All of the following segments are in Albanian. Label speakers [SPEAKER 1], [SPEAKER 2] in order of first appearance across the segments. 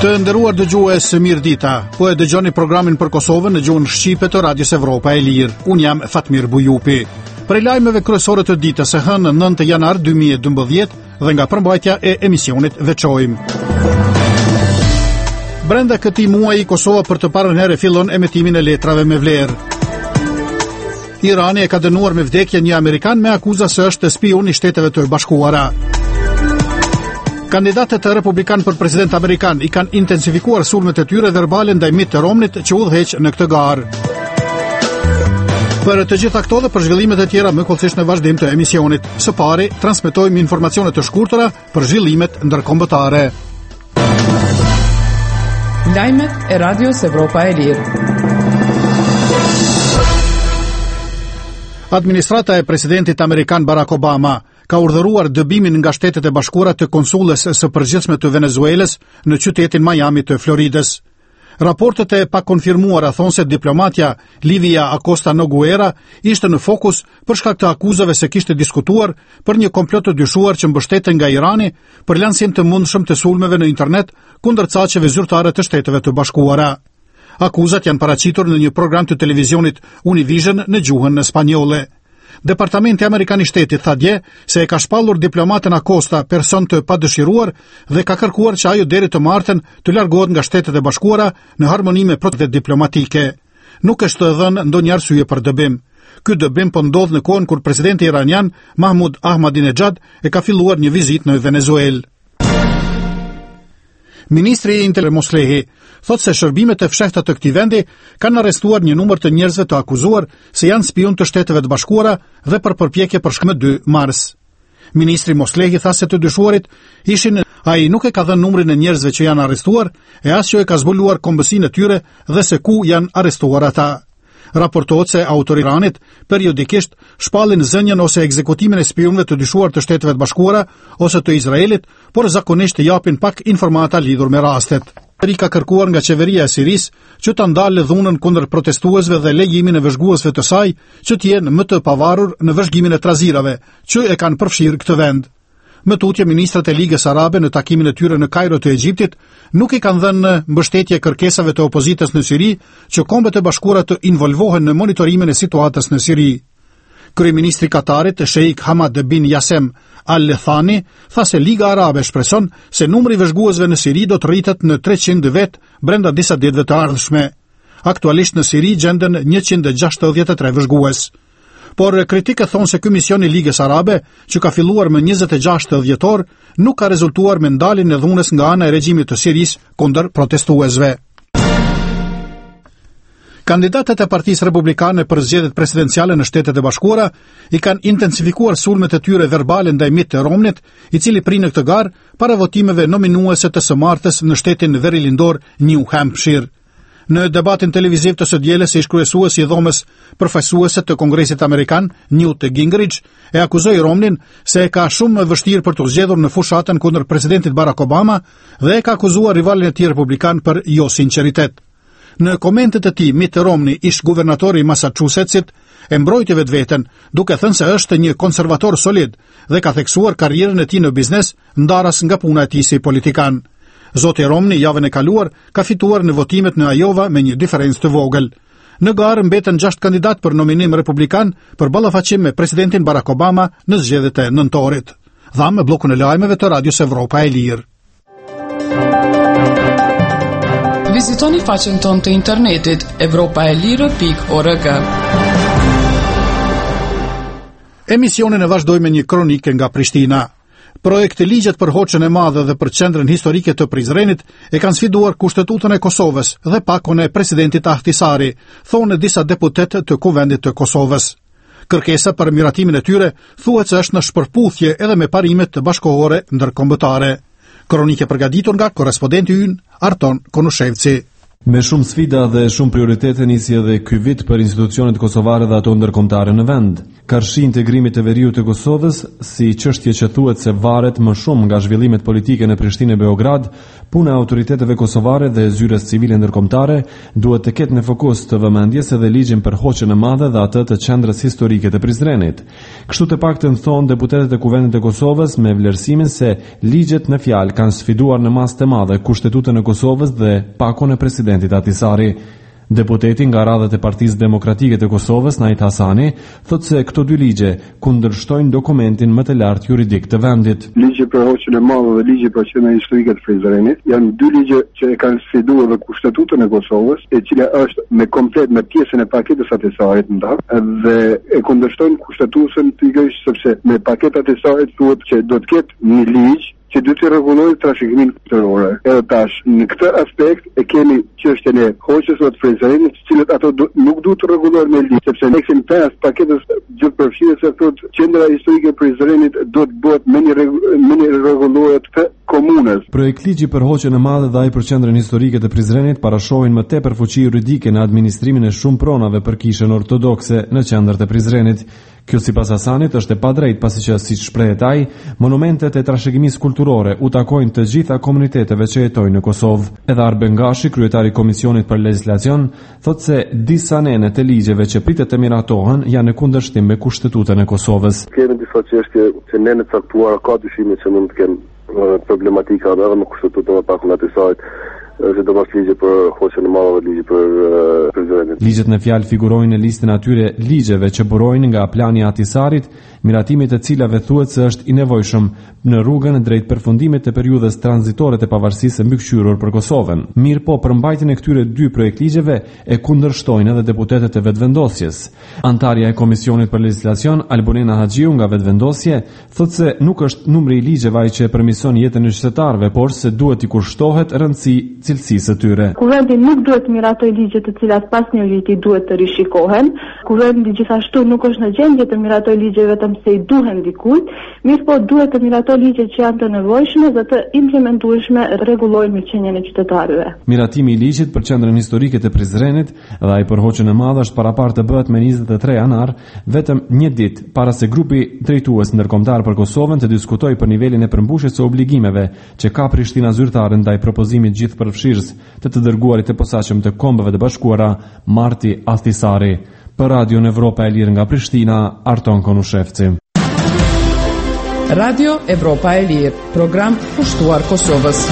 [SPEAKER 1] Të nderuar dëgjues, mirëdita. Po e dëgjoni programin për Kosovën në gjuhën shqipe të Radios Evropa e Lirë. Unë jam Fatmir Bujupi. Prej lajmeve kryesore të ditës së hënë 9 janar 2012 dhe nga përmbajtja e emisionit veçojmë. Brenda këtij muaji Kosova për të parën herë fillon emetimin e letrave me vlerë. Irani e ka dënuar me vdekje një amerikan me akuza se është spion i Shteteve të Bashkuara. Kandidatët e republikan për president amerikan i kanë intensifikuar sulmet e tyre verbale ndaj Mitt Romneyt që udhëheq në këtë garë. Për të gjitha këto dhe për zhvillimet e tjera më kollësisht në vazhdim të emisionit. Së pari, transmetojmë informacione të shkurtëra për zhvillimet ndërkombëtare.
[SPEAKER 2] Lajmet e Radios Evropa e Lirë.
[SPEAKER 1] Administrata e presidentit amerikan Barack Obama ka urdhëruar dëbimin nga Shtetet e Bashkuara të konsulles së përgjithshme të Venezuelës në qytetin Miami të Floridës. Raportet e pakonfirmuara thonë se diplomatja Livia Acosta Noguera ishte në fokus për shkak të akuzave se kishte diskutuar për një komplot të dyshuar që mbështeten nga Irani për lancim të mundshëm të sulmeve në internet kundër caqeve zyrtare të Shteteve të Bashkuara. Akuzat janë paraqitur në një program të televizionit Univision në gjuhën spanjolle. Departamenti Amerikan i Shtetit tha dje se e ka shpallur diplomatën Acosta, person të padëshiruar, dhe ka kërkuar që ajo deri të martën të largohet nga Shtetet e Bashkuara në harmoni me protokollet diplomatike. Nuk është dhënë ndonjë arsye për dëbim. Ky dëbim po ndodh në kohën kur presidenti iranian Mahmoud Ahmadinejad e ka filluar një vizitë në Venezuelë. Ministri i Internit Moslehi thotë se shërbimet e fshehta të këtij vendi kanë arrestuar një numër të njerëzve të akuzuar se janë spion të Shteteve të Bashkuara dhe për përpjekje për shkëmbë 2 mars. Ministri Moslehi tha se të dyshuarit ishin ai nuk e ka dhënë numrin e njerëzve që janë arrestuar e as që e ka zbuluar kombësinë e tyre dhe se ku janë arrestuar ata. Raportohet se autoritetet Iranit periodikisht shpallin zënjen ose ekzekutimin e spionëve të dyshuar të Shteteve të Bashkuara ose të Izraelit, por zakonisht japin pak informata lidhur me rastet. Ai ka kërkuar nga qeveria e Sirisë që ta ndalë dhunën kundër protestuesve dhe lejimin e vëzhguesve të saj që të jenë më të pavarur në vëzhgimin e trazirave që e kanë përfshirë këtë vend. Më tutje, ministrat e Ligës Arabe në takimin e tyre në Kairo të Egjiptit nuk i kanë dhënë mbështetje kërkesave të opozitës në Siri që Kombet e Bashkuara të involvohen në monitorimin e situatës në Siri. Kryeministri Katarit, Sheikh Hamad bin Yasem Al-Thani, tha se Liga Arabe shpreson se numri i vëzhguesve në Siri do të rritet në 300 vet brenda disa ditëve të ardhshme. Aktualisht në Siri gjenden 163 vëzhgues. Por kritikët thonë se ky mision i Ligës Arabe, që ka filluar më 26 dhjetor, nuk ka rezultuar me ndaljen e dhunës nga ana e regjimit të Sirisë kundër protestuesve. Kandidatët e Partisë Republikane për zgjedhjet presidenciale në Shtetet e Bashkuara i kanë intensifikuar sulmet e tyre verbale ndaj Mitt Romneyt, i cili prinë në këtë garë para votimeve nominuese të së martës në shtetin verilindor New Hampshire. Në debatin televiziv të së dielës, ish-kryesuesi i dhomës përfaqësuese të Kongresit Amerikan, Newt Gingrich, e akuzoi Romneyn se e ka shumë vështirë për të zgjedhur në fushatën kundër presidentit Barack Obama dhe e ka akuzuar rivalin e tij republikan për jo sinqeritet. Në komentet e tij, Mitt Romney, ish-guvernatori i Massachusettsit, e mbrojti vetveten, duke thënë se është një konservator solid dhe ka theksuar karrierën e tij në biznes ndaras nga puna e tij si politikan. Zoti Romney javën e kaluar ka fituar në votimet në Iowa me një diferencë të vogël. Në garë mbeten 6 kandidat për nominim republikan për ballafaqim me presidentin Barack Obama në zgjedhjet e nëntorit. Dhamë bllokun e lajmeve të Radios Evropa e Lirë.
[SPEAKER 2] Vizitoni faqen tonë të internetit europaelire.org.
[SPEAKER 1] Emisionin e vazhdojmë me një kronike nga Prishtina. Projekti ligjet për Hoxhën e Madhe dhe për qendrën historike të Prizrenit e kanë sfiduar Kushtetutën e Kosovës dhe pakon e presidentit Ahtisari, thonë disa deputet të Kuvendit të Kosovës. Kërkesa për miratimin e tyre thuhet se është në shpërputhje edhe me parimet të bashkohore ndërkombëtare. Kronike përgatitur nga korrespondenti ynë Arton Konushevci.
[SPEAKER 3] Me shumë sfida dhe shumë prioritete nisi edhe ky vit për institucionet kosovare dhe ato ndërkombëtare në vend. Karshi integrimit të veriut të Kosovës, si çështje që thuhet se varet më shumë nga zhvillimet politike në Prishtinë e Beograd, puna e autoriteteve kosovare dhe zyres civile ndërkombëtare duhet të ketë në fokus të vëmendjes edhe ligjin për Hoqën e Madhe dhe atë të qendrës historike të Prizrenit. Kështu të paktën thonë deputetët e Kuvendit të Kosovës me vlerësimin se ligjet në fjalë kanë sfiduar në masë të madhe Kushtetutën e Kosovës dhe pakon e presidentit Ahtisari. Deputeti nga radhët e Partisë Demokratike të Kosovës, Najt Hasani, thotë se këto dy ligje kundërshtojnë dokumentin më të lartë juridik të vendit.
[SPEAKER 4] Ligji për Hoqën e Madhe dhe ligji për qendrën historike të Prizrenit janë dy ligje që e kanë sfiduar dhe Kushtetutën e Kosovës, e cila është me komplet me pjesën e paketës Ahtisarit ndarë dhe e kundërshtojnë Kushtetutën pikërisht sepse me paketën Ahtisarit thuhet që do të ketë një ligj që du të rregullojë trashëgiminë kulturore. Edhe tash, në këtë aspekt e kemi çështjen e Hoqës së Prizrenit, të cilët ato nuk duhet të rregullohen me ligj, sepse në aneksin 5 paketës gjithëpërfshirëse thotë qendra historike e Prizrenit do të bëhet me një rregullohet të komunës.
[SPEAKER 3] Projekt ligji për Hoqën e Madhe dhe ai për qendrën historike të Prizrenit parashohin më tepër fuqi juridike në administrimin e shumë pronave për kishën ortodokse në qendër të Prizrenit. Kjo sipas Hasanit është e padrejtë pasi që, siç shprehet ai, monumentet e trashëgimisë kulturore u takojnë të gjitha komuniteteve që jetojnë në Kosovë. Edhe Arben Gashi, kryetari i Komisionit për Legjislacion, thotë se disa nene të ligjeve që pritet të miratohen janë në kundërshtim me Kushtetutën e Kosovës.
[SPEAKER 4] Kemi disa çështje që nene caktuara ka dyshime që mund të kenë problematika edhe me Kushtetutën e pakun Ahtisarit. Sidomos ligje për Hoqën e Madhe dhe ligje për Prizrenit.
[SPEAKER 3] Ligjet në fjalë figurojnë në listën atyre ligjeve që burojnë nga plani i Ahtisarit, miratimit të cilave thuhet se është i nevojshëm në rrugën drejt përfundimit të periudhës tranzitore të pavarësisë së mbikëqyrur për Kosovën. Mirë po, përmbajtjen e këtyre dy projektligjeve e kundërshtojnë edhe deputetët e vetvendosjes. Antarja e Komisionit për Legjislacion, Albonena Haxhiu nga vetvendosje, thotë se nuk është numri i ligjeve ai që përmirëson jetën e qytetarëve, por se duhet i kushtohet rëndësi cilësisë së tyre.
[SPEAKER 5] Kuvendi nuk duhet të miratoj ligje të cilat pas një viti duhet të rishikohen. Kuvendi gjithashtu nuk është në gjendje të miratoj ligje vetëm se i duhen dikujt, mirë po duhet të miratoj ligje që janë të nevojshme dhe të implementueshme rregullojnë mirëqenien e qytetarëve.
[SPEAKER 3] Miratimi i ligjit për qendrën historike të Prizrenit dhe ai për Hoqën e Madhe është paraparë të bëhet me 23 janar, vetëm një ditë para se grupi drejtues ndërkombëtar për Kosovën të diskutojë për nivelin e përmbushjes së obligimeve që ka Prishtina zyrtare ndaj propozimit gjithëpërfshirës të dërguarit të posaçëm të Kombeve të Bashkuara, Marti Ahtisari. Për Radio Evropa e Lirë nga Prishtina, Arton Konushevci.
[SPEAKER 2] Radio Evropa e Lirë, program kushtuar Kosovës.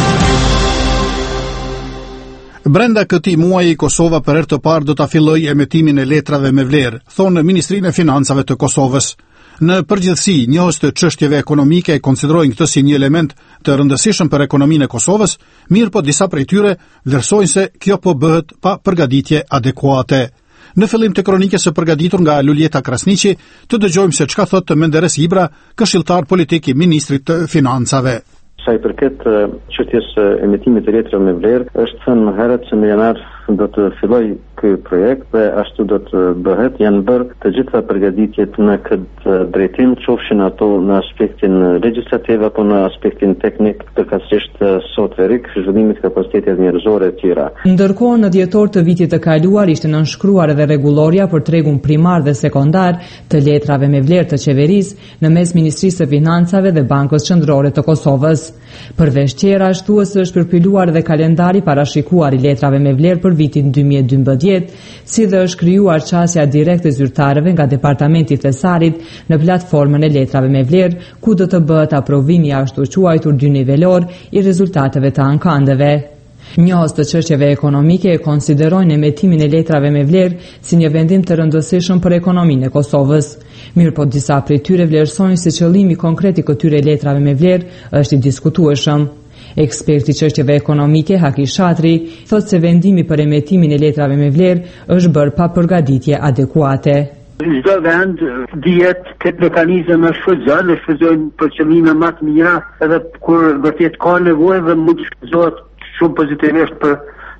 [SPEAKER 1] Brenda këtij muaji Kosova për herë të parë do ta fillojë emetimin e letrave me vlerë, thonë Ministrinë e Financave të Kosovës. Në përgjithësi, njohës të çështjeve ekonomike e konsiderojnë këtë si një element të rëndësishëm për ekonominë e Kosovës, mirë po disa prej tyre vlerësojnë se kjo po bëhet pa përgatitje adekuate. Në fillim të kronikës së përgatitur nga Luljeta Krasniqi, të dëgjojmë se çka thotë Menderes Ibra, këshilltar politik i ministrit të Financave.
[SPEAKER 6] Sa i përket çështjes emitimit të letrave me vlerë, është thënë më herët që në janar do të fillojë ky projekt dhe ashtu do të bëhet. Janë bërë të gjitha përgatitjet në këtë drejtim, qofshin ato në aspektin legjislativ apo në aspektin teknik, përkatësisht softverik, zhvillimit të kapacitetit njerëzor e tjera.
[SPEAKER 7] Ndërkohë në dhjetor të vitit të kaluar ishte nënshkruar edhe rregulloria për tregun primar dhe sekondar të letrave me vlerë të qeverisë në mes Ministrisë së Financave dhe Bankës Qendrore të Kosovës. Përveç tjera, ashtu është përpiluar edhe kalendari parashikuar i letrave me vlerë për vitin 2012, si dhe është krijuar qasja direkte zyrtarëve nga Departamenti i Thesarit në platformën e letrave me vlerë, ku do të bëhet aprovimi ashtu quajtur dy nivelor i rezultateve të ankandeve. Njohës të çështjeve ekonomike e konsiderojnë emetimin e letrave me vlerë si një vendim të rëndësishëm për ekonominë e Kosovës. Mirë po disa prej tyre vlerësojnë se qëllimi konkret i këtyre letrave me vlerë është i diskutueshëm. Eksperti çështjeve ekonomike Haki Shatri thotë se vendimi për emetimin e letrave me vlerë është bërë pa përgatitje adekuate.
[SPEAKER 8] Çdo vend dihet këtë mekanizëm e shfrytëzojnë për qëllime më të mira, edhe kur vërtet ka nevojë dhe mund të shfrytëzohet shumë pozitivisht për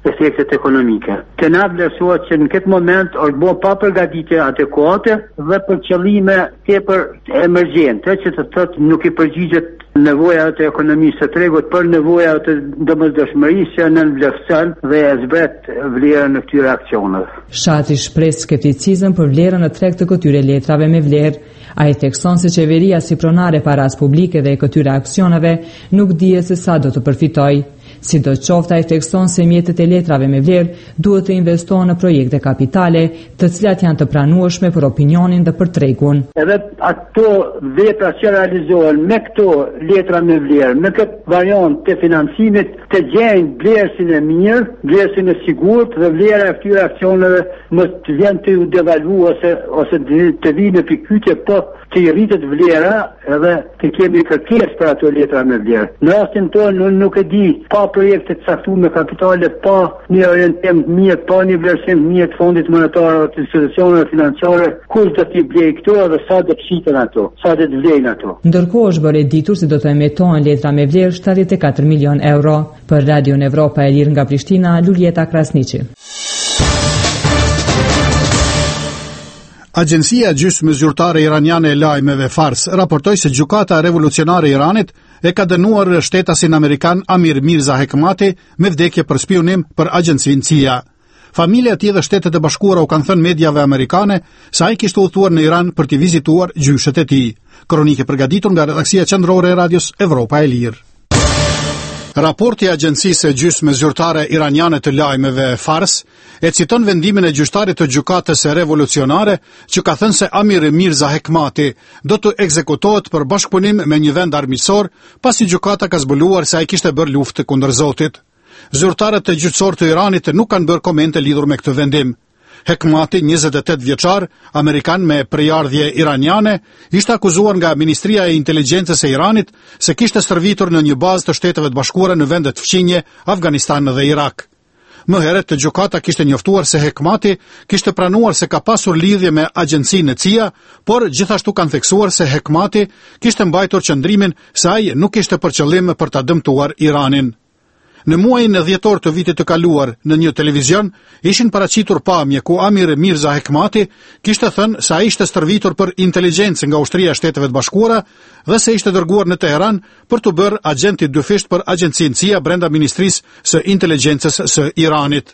[SPEAKER 8] efektet ekonomike. Të na vlerësohet që në këtë moment është bërë pa përgatitje adekuate dhe për qëllime tepër emergjente, që të thotë nuk i përgjigjet nevojat e ekonomisë së tregut për nevojat e domosdoshmërisë që nën vlerëson dhe e zbret vlerën e këtyre aksioneve.
[SPEAKER 7] Shati shpreh skepticizëm për vlerën e treg të këtyre letrave me vlerë. Ai thekson se qeveria si pronare paras publike dhe e këtyre aksioneve nuk dihet se sa do të përfitojë. Sidoqoftë ai thekson se mjetet e letrave me vlerë duhet të investohen në projekte kapitale, të cilat janë të pranueshme për opinionin dhe për tregun.
[SPEAKER 8] Edhe ato vepra që realizohen me këto letra me vlerë, me këtë variant të financimit, të gjejnë vlerësin e mirë, vlerësin e sigurt dhe vlera e këtyre aksioneve mos të vjen të u devalvu ose të vinë në pikëkytje, po të i rritet vlera edhe të kemi kërkesë për ato letra me vlerë. Në rastin tonë nuk e di, pa projekte të caktuar me kapitale, pa një orientim mirë, pa një vlerësim mirë të fondit monetar të institucioneve financiare, kush do t'i blej këto dhe sa do të shiten ato, sa do të vlejnë ato.
[SPEAKER 7] Ndërkohë është bërë ditur se do të emetohen letra me vlerë 74 milion euro. Për Radio Evropa e Lirë nga Prishtina, Luljeta Krasniqi.
[SPEAKER 1] Agjencia gjysmë zyrtare iraniane e lajmeve Fars raportoi se gjykata revolucionare e Iranit e ka dënuar shtetasin amerikan Amir Mirza Hekmati me vdekje për spionim për agjencinë CIA. Familja e tij dhe Shtetet e Bashkuara u kanë thënë mediave amerikane se ai kishte udhëtuar në Iran për të vizituar gjyshet e tij. Kronikë përgatitur nga redaksia qendrore e Radios Evropa e Lirë. Raporti i Agjencisë Gjysmë Zyrtare Iraniane të Lajmeve Fars e citon vendimin e gjyqtarit të gjykatës revolucionare që ka thënë se Amir Mirza Hekmati do të ekzekutohet për bashkëpunim me një vend armiqësor, pasi gjykata ka zbuluar se ai kishte bërë luftë kundër Zotit. Zyrtarët e gjyqësorë të Iranit nuk kanë bërë komente lidhur me këtë vendim. Hekmati, 28 vjeçar, amerikan me prejardhje iraniane, ishte akuzuar nga Ministria e Inteligjencës e Iranit se kishte stërvitur në një bazë të Shteteve të Bashkuara në vendet fqinje, Afganistan dhe Irak. Më herët të gjykata kishte njoftuar se Hekmati kishte pranuar se ka pasur lidhje me agjencinë e CIA, por gjithashtu kanë theksuar se Hekmati kishte mbajtur qëndrimin se ai nuk kishte për qëllim për ta dëmtuar Iranin. Në muajin e dhjetor të vitit të kaluar, në një televizion, ishin paraqitur pamje ku Amir Mirza Hekmati kishte thënë se ai ishte stërvitur për inteligjencë nga Ushtria e Shteteve të Bashkuara dhe se ishte dërguar në Teheran për të bërë agenti dyfisht për agjencinë CIA brenda Ministrisë së Inteligjencës së Iranit.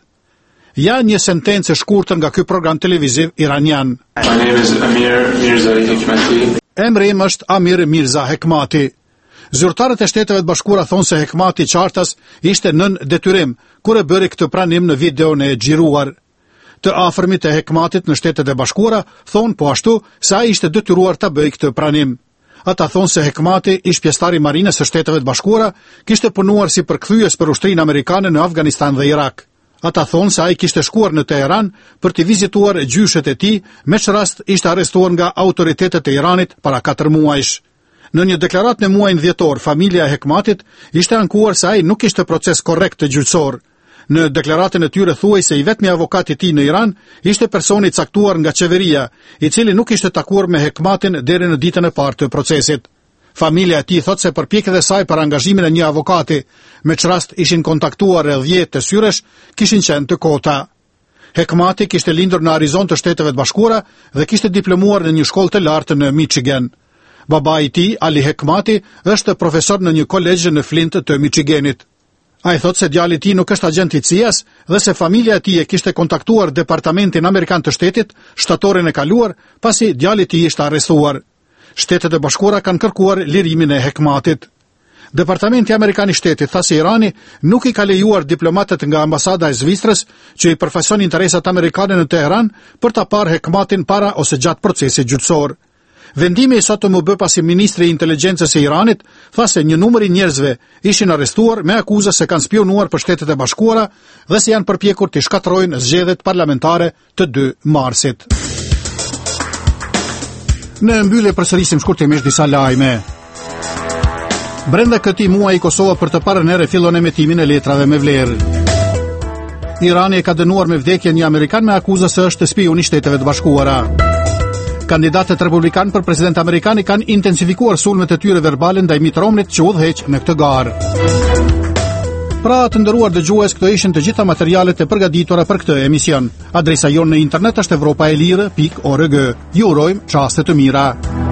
[SPEAKER 1] Ja një sentencë e shkurtër nga ky program televiziv iranian.
[SPEAKER 9] My name is Amir Mirza Hekmati.
[SPEAKER 1] Emri im është Amir Mirza Hekmati. Zyrtarët e Shteteve të Bashkuara thonë se Hekmati qartas ishte nën detyrim kur e bëri këtë pranim në videon e xhiruar. Të afërmit e Hekmatit në Shtetet e Bashkuara thonë po ashtu se ai ishte detyruar ta bëjë këtë pranim. Ata thonë se Hekmati, ish pjesëtar i Marinës së Shteteve të Bashkuara, kishte punuar si përkthyes për ushtrinë amerikane në Afganistan dhe Irak. Ata thonë se ai kishte shkuar në Teheran për të vizituar gjyshet e tij, me çrast ishte arrestuar nga autoritetet e Iranit para 4 muajsh. Në një deklaratë në muajin dhjetor, familja e Hekmatit ishte ankuar se ai nuk kishte proces korrekt të gjyqësor. Në deklaratën e tyre thuaj se i vetmi avokat i tij në Iran ishte personi i caktuar nga qeveria, i cili nuk ishte takuar me Hekmatin deri në ditën e parë të procesit. Familja e tij thotë se përpjekjet e saj për angazhimin e një avokati, me çrast ishin kontaktuar rreth 10 të syresh, kishin qenë të kota. Hekmati kishte lindur në Arizonë të Shteteve të Bashkuara dhe kishte diplomuar në një shkollë të lartë në Michigan. Baba i tij, Ali Hekmati, është profesor në një kolegj në Flint të Michiganit. Ai thotë se djali i tij nuk është agent i CIA-s dhe se familja e tij e kishte kontaktuar Departamentin Amerikan të Shtetit shtatorin e kaluar, pasi djali i tij ishte arrestuar. Shtetet e Bashkuara kanë kërkuar lirimin e Hekmatit. Departamenti Amerikan i Shtetit tha se Irani nuk i ka lejuar diplomatët nga ambasada e Zvicrës që i përfaqëson interesat amerikane në Teheran për ta parë Hekmatin para ose gjatë procesit gjyqësor. Vendimi i sot më bë pasi ministri i inteligjencës e Iranit tha se një numër i njerëzve ishin arrestuar me akuza se kanë spionuar për Shtetet e Bashkuara dhe se janë përpjekur të shkatërrojnë zgjedhjet parlamentare të 2 marsit. Në mbyllje përsërisim shkurtimisht disa lajme. Brenda këtij muaji Kosova për të parën herë fillon emetimin e letrave me vlerë. Irani e ka dënuar me vdekje një amerikan me akuza se është spion i Shteteve të Bashkuara. Kandidatët republikan për president amerikan i kanë intensifikuar sulmet e tyre verbale ndaj Mitt Romneyt që udhëheq në këtë garë. Pra të nderuar dëgjues, këto ishin të gjitha materialet e përgatitura për këtë emision. Adresa jonë në internet është europaelire.org. Ju urojmë çaste të mira.